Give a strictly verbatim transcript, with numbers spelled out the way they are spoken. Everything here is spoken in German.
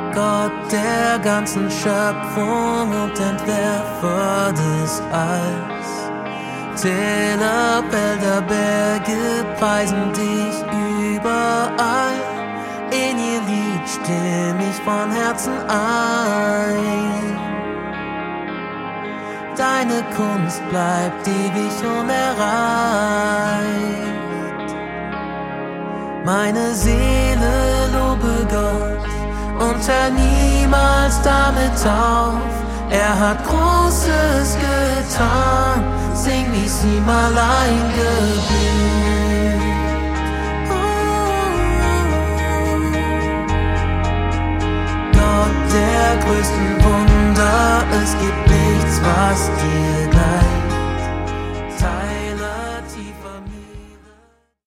Gott der ganzen Schöpfung und Entwerfer des Alls. Täler, Wälder, Berge preisen dich überall. In ihr Lied stimm ich von Herzen ein. Deine Kunst bleibt ewig unerreicht. Meine Seele lobe Gott und hör niemals damit auf. Er hat Großes getan, sing wie's ihm allein gebührt.